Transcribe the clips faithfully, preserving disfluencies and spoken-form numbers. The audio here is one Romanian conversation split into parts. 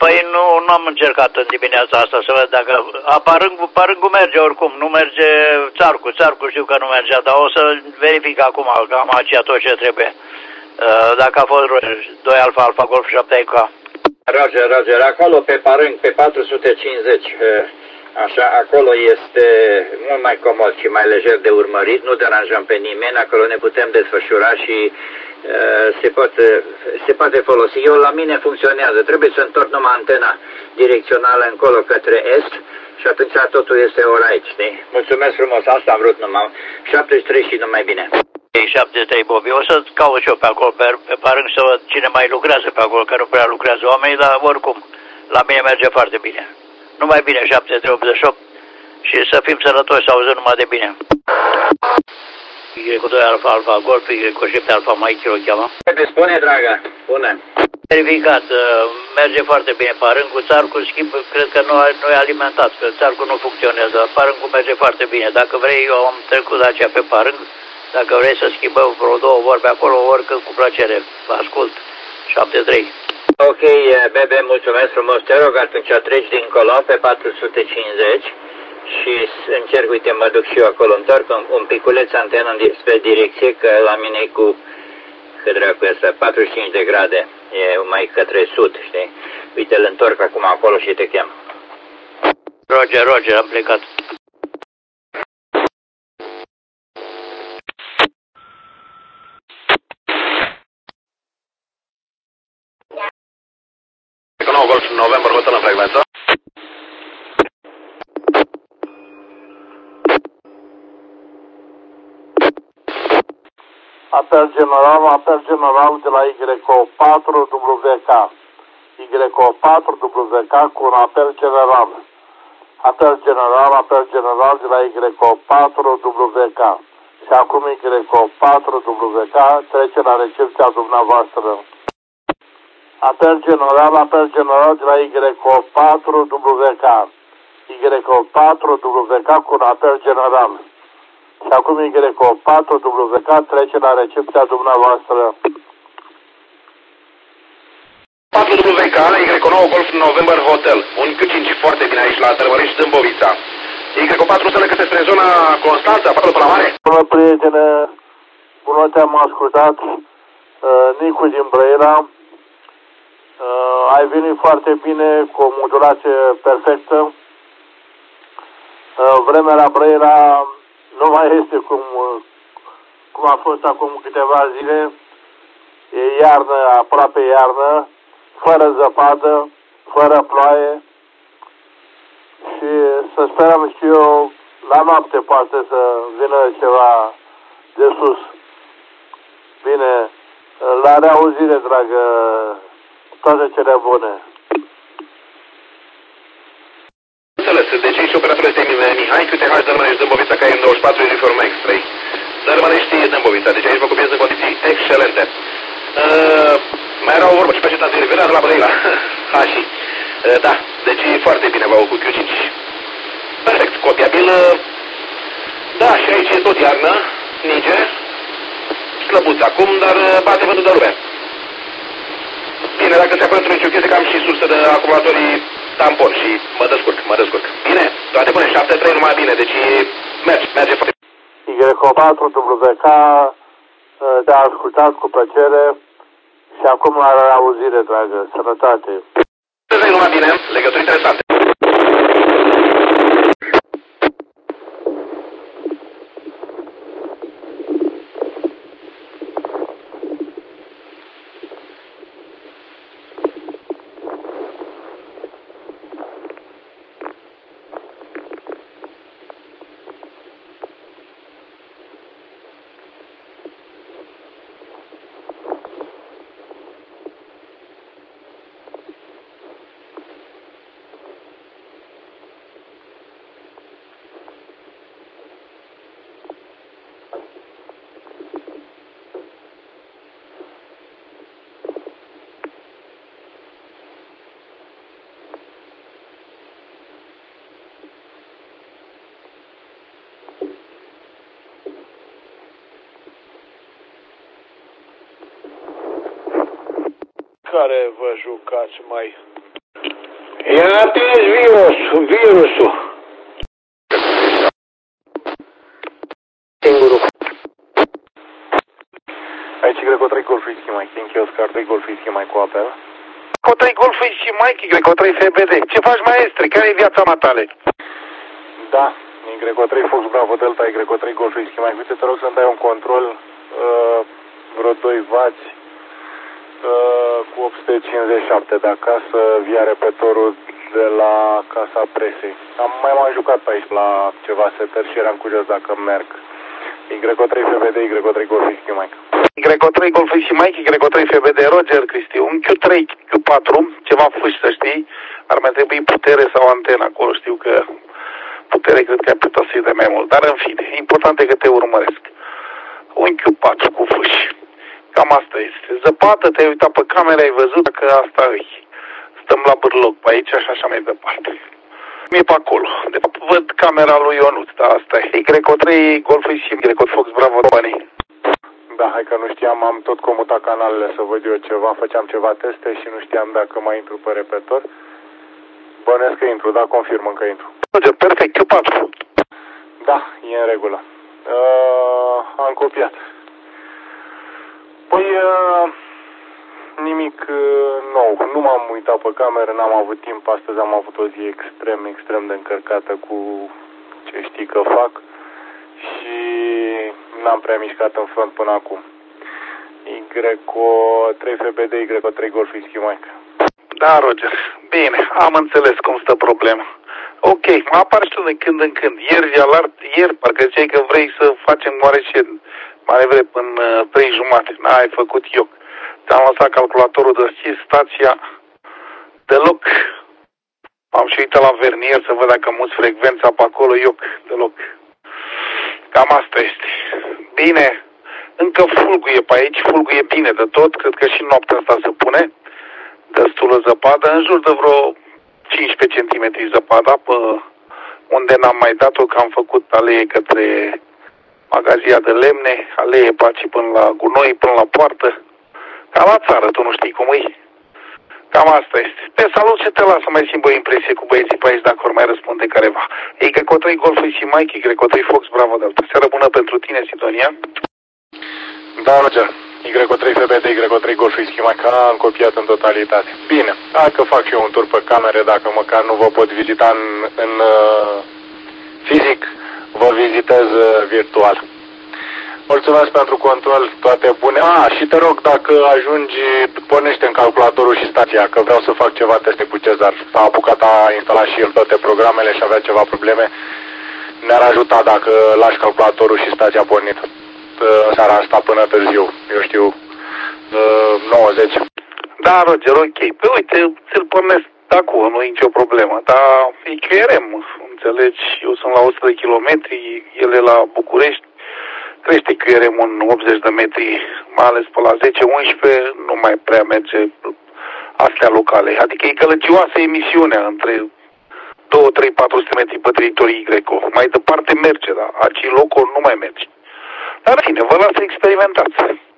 Păi nu, nu am încercat în dimineața asta să văd dacă... A, parângul, parângul merge oricum, nu merge țarcul, țarcul știu că nu mergea, dar o să verific acum că am aceea tot ce trebuie. Uh, dacă a fost doi Alfa, Alfa Golf șapte I K. Roger, Roger, acolo pe parâng, pe patru sute cincizeci, așa, acolo este mult mai comod și mai lejer de urmărit, nu deranjăm pe nimeni, acolo ne putem desfășura și uh, se, poate, se poate folosi. Eu la mine funcționează, trebuie să întorc numai antena direcțională încolo către est și atunci totul este alright, știi? Mulțumesc frumos, asta am vrut numai, șaptezeci și trei și numai bine. șaptezeci și trei, Bobby. O să caut și eu pe acolo, pe, pe parâng să văd cine mai lucrează pe acolo, că nu prea lucrează oamenii, dar oricum, la mine merge foarte bine. Numai bine, șaptezeci și trei optzeci și opt și să fim sănătoși, să auzim numai de bine. Y cu doi Alfa, Alfa Golf, Y cu șapte Alfa Mike, o cheamă. Spune, dragă, spune. Verificat, merge foarte bine parângul, țarcul schimb, cred că nu, nu e alimentat, că țarcul nu funcționează, parângul merge foarte bine. Dacă vrei, eu am trecut de aceea pe parâng. Dacă vrei să schimbăm vreo două vorbe acolo, oricând cu plăcere, vă ascult. șaptezeci și trei. Ok, Bebe, mulțumesc frumos. Te rog, atunci treci dincolo pe patru sute cincizeci și încerc, uite, mă duc și eu acolo, întorc un, un piculeț antenă spre direcție, că la mine e cu, că dracu ăsta, patruzeci și cinci de grade, e mai către sud, știi? Uite, îl întorc acum acolo și te chem. Roger, Roger, am plecat. Golf November Hotel în frecvență. Apel general, apel general de la Y patru W K. Y patru W K cu un apel general. Apel general, apel general de la Y patru W K. Și acum Y patru W K trece la recepția dumneavoastră. Apel general, apel general de la Y patru W K. Y patru W K cu un apel general. Și acum Y patru W K trece la recepția dumneavoastră. patru W K, Y nouă Golf November Hotel. Un Q cinci foarte bine aici la Tărmăriș, Dâmbovița. Y patru să ne găsesc spre zona Constanța, patru până la mare. Bună, prietene, bună, te-am ascultat. Uh, Nicu din Brăila. Uh, ai venit foarte bine, cu o modulație perfectă. Uh, vremea la Brăila nu mai este cum, cum a fost acum câteva zile. E iarnă, aproape iarnă, fără zăpadă, fără ploaie. Și să sperăm și eu, la noapte poate să vină ceva de sus. Bine, la reauzire, dragă, toate cele bune. Înțeles, deci aici operatorul este Mihai, Q T H Dărmănești Dâmbovița, K M douăzeci și patru, uniform X-ray. Dărmănești Dâmbovița, deci aici vă copiez în condiții excelente. Uh, mai era o vorbă și pe aceea de Vinează la Brăila. Ha, și. Uh, da, deci foarte bine v-au cu Q cinci. Perfect, copiabil. Da, și aici e tot iarnă, niger. Slăbuț acum, dar bate vântul de lume. Bine, dacă se apără într-un chestie că am și sursă de acumulatorii tampon și mă descurc, mă descurc. Bine, toate bune, șapte trei numai bine, deci merge, merge foarte bine. Y patru W K te-a ascultat cu plăcere și acum la reauzire, dragă, sănătate. șapte trei numai bine, legături interesante. Care vă jucați mai E atins virusul, virusul. Singurul. Aici Greco trei Golf Whisky Mike, Yankee Oscar doi Golf Whisky Mike cu apel. Greco trei Golf Whisky Mike, Greco trei F B D. Ce faci, maestre? Care e viața matale? Da, e Greco trei Fox Bravo Delta, e Greco trei Golf Whisky Mike. Uite, te rog să-mi dai un control, uh, vreo doi wați, uh, cu opt sute cincizeci și șapte de acasă, via repetorul de la Casa Presei. Am mai m-am jucat pe aici la ceva setări și eram curios dacă merg. Y trei F B D, Y trei Golf Whisky Mike. Y trei Golf Whisky Mike, Y trei F B D, Roger, Cristi. Un Q trei, Q patru, ceva fâși să știi. Ar mai trebui putere sau antenă acolo, știu că putere cred că ai putea să-i dai mai mult. Dar în fine, important e că te urmăresc. Un Q patru cu fâși. Cam asta este. Zăpadă, te-ai uitat pe camera, ai văzut că asta îi. Stăm la bârloc pe aici și așa mai departe. Mi-e pe acolo. De fapt, văd camera lui Ionuț, dar asta e. Y trei Golf Whisky, Y Fox Bravo România. Da, hai că nu știam, am tot comutat canalele să văd eu ceva, făceam ceva teste și nu știam dacă mai intru pe repetor. Bănesc că intru, da, confirmă că intru. Perfect, Q patru. Da, e în regulă. Uh, am copiat. Păi, uh, nimic uh, nou. Nu m-am uitat pe cameră, n-am avut timp. Astăzi am avut o zi extrem, extrem de încărcată cu ce știi că fac. Și n-am prea mișcat în front până acum. Y trei F B D, Y trei Golf Whisky Mike. Da, Roger. Bine, am înțeles cum stă problema. Ok, mă apar și tu de când în când. Ieri, alert, ieri, parcă ziceai că vrei să facem oarece manevre până uh, trei jumate. N-ai făcut eu. Ți-am lăsat calculatorul deschis, stația deloc. Am și uitat la vernier să văd dacă muți frecvența pe acolo, eu deloc. Cam asta este. Bine, încă fulguie pe aici, fulguie bine de tot, cred că și noaptea asta se pune. Destulă zăpadă, în jur de vreo cincisprezece centimetri zăpada, pe unde n-am mai dat-o, că am făcut alee către magazia de lemne, alee pe aici până la gunoi, până la poartă. Ca la țară, tu nu știi cum e. Cam asta este. Pe salut și te las să mai simt o impresie cu băieții pe aici dacă ori mai răspunde careva. Y trei Golf Whisky Mike, Y trei Fox Bravo Delta. Seară bună pentru tine, Sidonia. Da, Roger. Y trei F B D, Y trei Golf Whisky Mike. Am copiat în totalitate. Bine, hai că fac și eu un tur pe camere, dacă măcar nu vă pot vizita în, în uh, fizic, vă vizitez uh, virtual. Mulțumesc pentru control, toate bune. Ah, și te rog, dacă ajungi, pornește în calculatorul și stația, că vreau să fac ceva teste cu Cezar. S-a apucat, a instalat și el toate programele și avea ceva probleme. Ne-ar ajuta dacă lași calculatorul și stația pornit în seara asta până târziu, eu știu, nouăzeci. Da, Roger, ok. Păi uite, ți-l pornesc acum, nu e nicio problemă, dar e Q R M, înțelegi? Eu sunt la o sută de kilometri, el e la București. Crește Q R M în optzeci de metri, mai ales pe la zece unsprezece, nu mai prea merge astea locale. Adică e gălăgioasă emisiunea între doi, trei, patru sute metri pe teritoriul Y. Mai departe merge, dar aici locul nu mai merge. Dar bine, vă las să experimentați.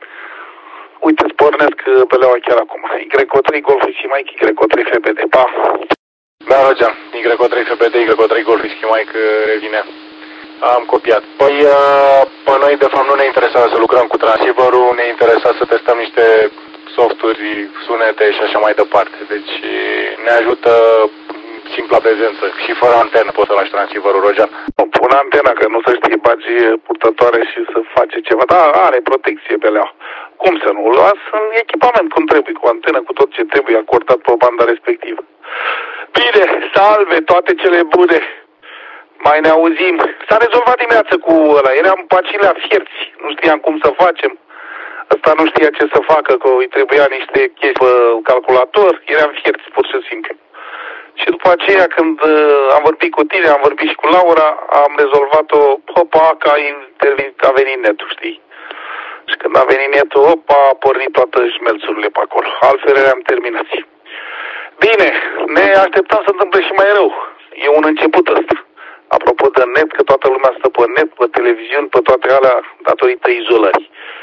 Uite, îți pornesc pe leaua chiar acum. Y trei Golf Whisky Mike, Y trei F B D. Pa! Da, Roger. Y trei F B D, Y trei Golf Whisky Mike revine. Am copiat. Păi, pe noi, de fapt, nu ne interesează să lucrăm cu transceiverul, ne interesa să testăm niște softuri, sunete și așa mai departe. Deci, ne ajută simpla prezență și fără antenă poți să lași transceiverul, Roger. Pun antena, că nu să știi, bagi purtătoare și să face ceva. Da, are protecție pe leaua. Cum să nu? Las în echipament cum trebuie, cu antenă, cu tot ce trebuie acordat pe banda respectivă. Bine, salve, toate cele bune. Mai ne auzim. S-a rezolvat dimineața cu ăla. Eram pe acelea fierți. Nu știam cum să facem. Ăsta nu știa ce să facă, că îi trebuia niște chestii pe calculator. Eram fierți, pur și simplu. Și după aceea, când uh, am vorbit cu tine, am vorbit și cu Laura, am rezolvat-o, hopa, că a, intervenit, a venit netul, știi? Și când a venit netul, hopa, a pornit toate șmelțurile pe acolo. Altfel eram terminați. Bine, ne așteptăm să întâmple și mai rău. E un început ăsta. Apropo de net, că toată lumea stă pe net, pe televiziuni, pe toate alea, datorită izolării.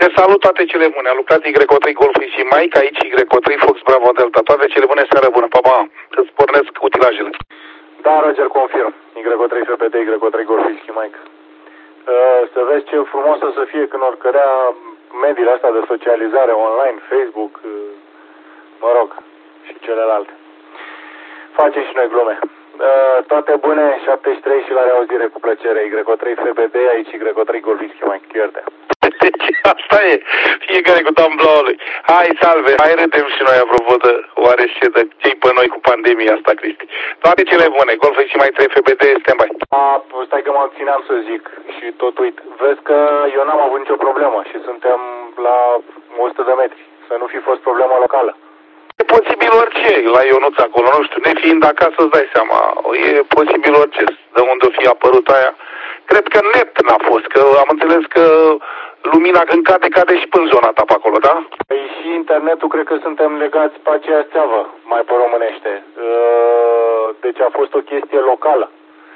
Te salut, toate cele bune. A lucrat Y trei Golf și Mike, aici Y trei Fox Bravo Delta. Toate cele bune, seară bună. Pa, pa. Îți pornesc utilajele. Da, Roger, confirm. Y trei F P D, Y trei Golf și Mike. Uh, să vezi ce frumos o să fie când or cărea mediile astea de socializare online, Facebook, uh, mă rog, și celelalte. Facem și noi glume. Uh, toate bune, șaptezeci și trei și la reauzire cu plăcere. Y trei F B D, aici Y trei Golf și Mike. Ierte. Deci asta e, fiecare cu tamblaului. Hai, salve, hai râdem și noi apropo de oarește de cei pe noi cu pandemia asta, Cristi. Toate cele bune, Golf și mai trei F B D, stand-by. A, stai că mă țineam să zic și tot uit. Vezi că eu n-am avut nicio problemă și suntem la o sută de metri. Să nu fi fost problemă locală. E posibil orice, la Ionuț acolo, nu știu, nefiind acasă îți dai seama, e posibil orice, de unde o fi apărut aia. Cred că net n-a fost, că am înțeles că lumina când cade, cade și până zona ta pe acolo, da? Păi și internetul, cred că suntem legați pe aceeași țeavă, mai pe românește. Deci a fost o chestie locală.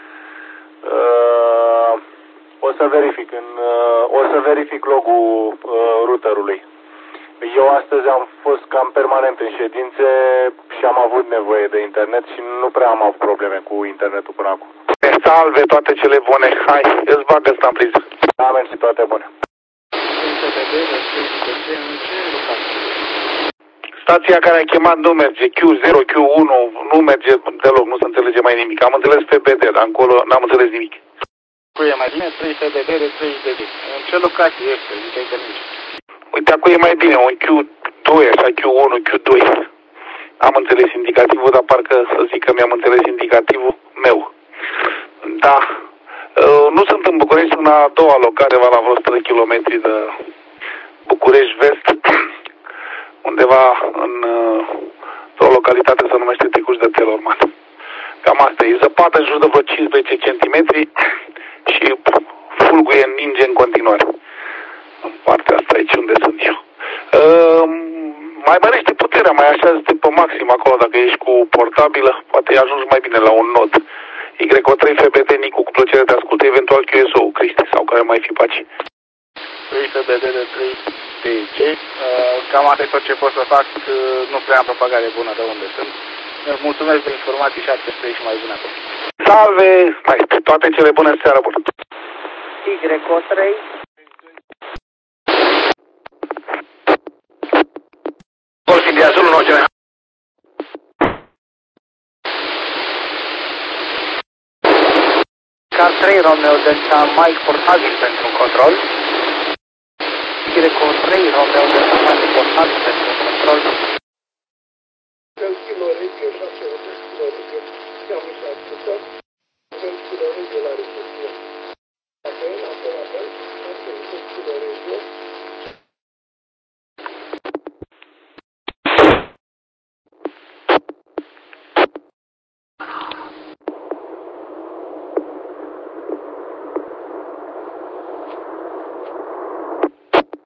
O să verific, în, o să verific logul routerului. Eu astăzi am fost cam permanent în ședințe și am avut nevoie de internet și nu prea am avut probleme cu internetul până acum. Salve, toate cele bune, hai, îți bagă ăsta în priză. Da, mersi, toate bune. Stația care a chemat nu merge, Q zero, Q unu, nu merge deloc, nu se înțelege mai nimic. Am înțeles F B D, dar încolo n-am înțeles nimic. Cu e mai bine, trei F B D de treizeci de zi. În ce locație este? Ziceai că nici. Uite, acum e mai bine, un Q doi, așa, Q unu, Q doi. Am înțeles indicativul, dar parcă să zic că mi-am înțeles indicativul meu. Da. Uh, nu sunt în București, sunt a doua locare, la vreo o sută de kilometri de București Vest, undeva în uh, o localitate se numește Tecuș de Telorman. Cam asta e. Zăpadă în jur de vreo cincisprezece centimetri și fulguie, ninge în continuare. În partea asta aici unde sunt eu. Uh, mai mărește puterea, mai așa este pe maxim acolo, dacă ești cu portabilă, poate ajungi mai bine la un nod. Y trei F B D, Nicu, cu plăcere te ascultă, eventual Q S O, Cristi, sau care mai fi paci. trei F B D de trei D C. Cam asta e tot ce pot să fac, nu prea am propagare bună de unde sunt. Mulțumesc de informații și șaptezeci și trei și mai bine acolo. Salve, mai toate cele bune, seara bună. Y trei. Golf India Zulu nouă General. Car trei Romeo Delta Mike portabil pentru control. Y trei Romeo Delta Mike portabil pentru control.